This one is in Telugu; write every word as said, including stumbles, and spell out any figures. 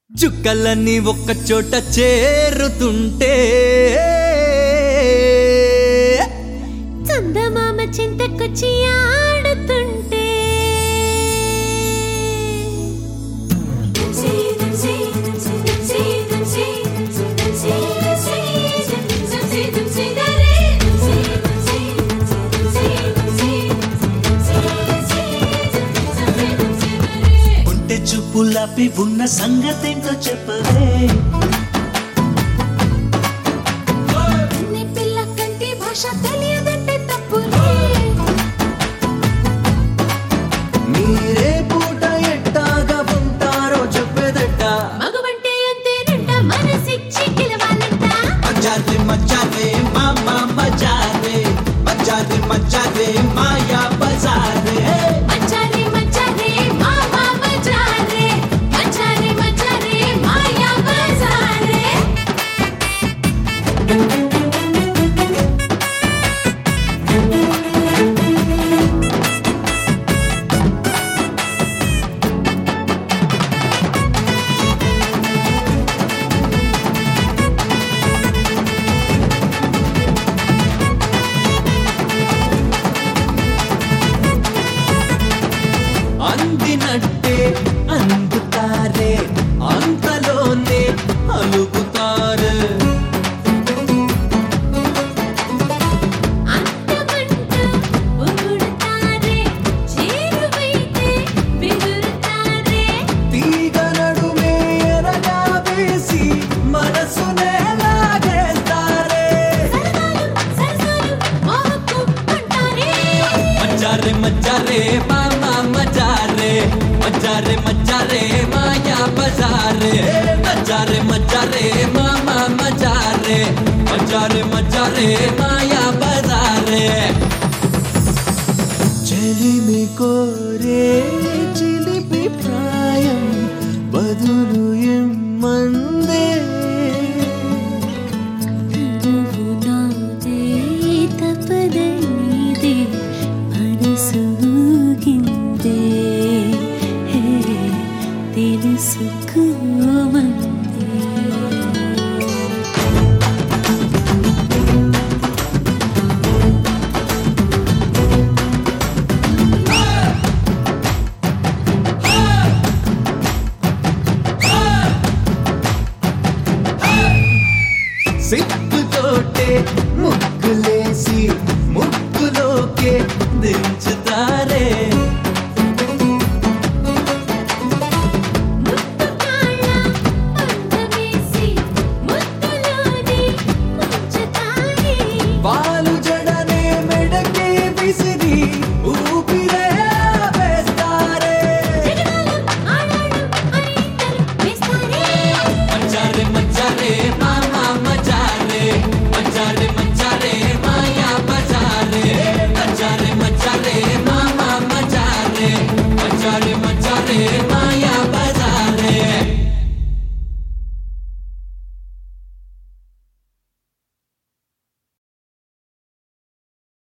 చుక్కలన్నీ ఒక్క చోట చేరుతుంటే చందమామ చింతకొచ్చి ఆడుతుంటే ఉంటే చూపులాపి ఉన్న సంగతేంటో చెప్పవే పిల్ల కంటి భాష తెలియదంటే తప్పులే మీరే పూట ఎట్టాగా ఉంటారో చెప్పేదట మగవంటే అంతేనంట మనసిచ్చి గెలవాలంట మజారే మజారే మామా మజారే మజారే మజారే మాయా బజారే మచారే మచారే మామా మచారే మచారే మచారే మాయా బజారే అందినట్టే అందుతారే అంతలోనే అలుగుతారు అంతమంటూ పొగుడుతారే చేరువైతే బిగురుతారే తీగ నడుమే ఎరగా వేసి మనసునే లాగేస్తారే సరదాలు సరసాలు మోహకు అంటారే మజారే మజారే మామా మజారే మజారే మజారే మాయా బజారే మజారే మజారే మామా మజారే మజారే మజారే మాయా బజారే చెలిమి కోరే చిలిపి ప్రాయం బదులు ఇమ్మందే నువ్వు నాదే తపద నీదే మనసు ఊగిందే హే తెలుసుకోమందే సిగ్గుతోటే ముద్దు